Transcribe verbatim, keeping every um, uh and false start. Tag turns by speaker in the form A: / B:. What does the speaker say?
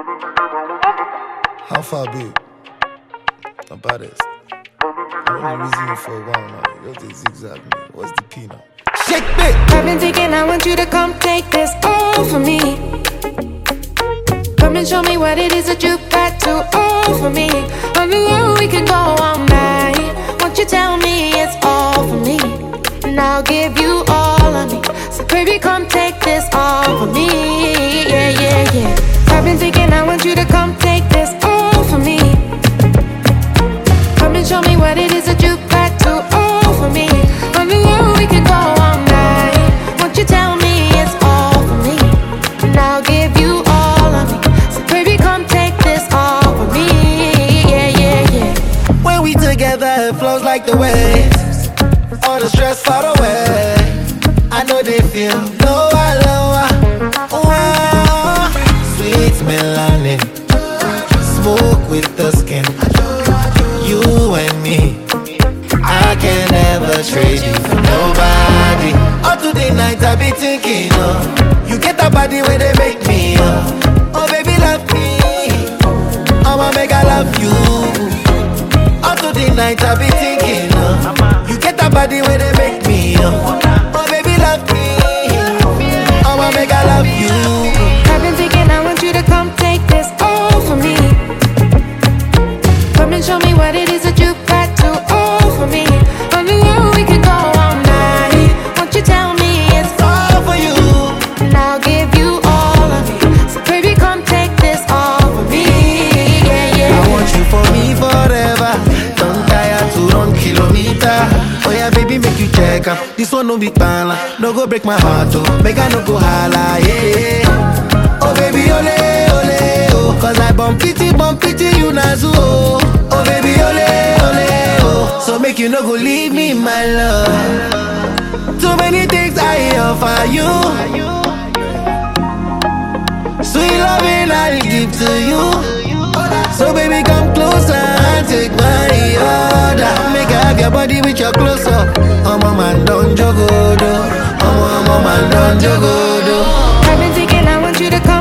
A: How far, babe? My baddest. I've been using you for a while now. You just zigzag me. What's the P now?
B: Shake it!
C: I've been thinking I want you to come take this all for me. Come and show me what it is that you got to offer me. On the road we can go all night. Won't you tell me it's all for me? And I'll give you all of me. So baby, come take this all for me. Yeah, yeah, yeah. I've been thinking I want you to come take this all for me. Come and show me what it is that you got to offer me. On the road we can go all night. Won't you tell me it's all for me? And I'll give you all of me. So baby, come take this all for me. Yeah, yeah, yeah.
B: When we together, it flows like the waves. All the stress far away. I know they feel lower, lower. Wow. Sweet melanin, smoke with the skin. You and me, I can never trade you for nobody. All today night I be thinking, oh, you get a body where they make me, oh, oh baby love me, I'ma make I love you. All today night I be thinking, oh, you get a body where they make me, oh, oh baby love me, I'ma make I love you.
C: I've been thinking I want you to come take this all for me. Come and show me what it is that you got to offer me. On the road we can go all night. Won't you tell me it's
B: All for you.
C: and I'll give you all of me. So baby, come take this all for me. Yeah, yeah.
B: I want you for me forever. Don't tire to run kilometer. Oh yeah, baby, make you check up. This one no big bala. No go break my heart, oh. Make I no go holla, yeah. Oh baby, ole, ole, oh. Cause I bump pity, bump pity, you nazu, oh. Oh baby, ole, ole, oh. So make you no go leave me, my love. Too many things I offer you. Sweet loving I'll give to you. So baby, come closer and take my order. Make I have your body with your clothes up. I'm a man, don't jogo, do. I'm a man, don't jogo, do.
C: I've been thinking I want you to come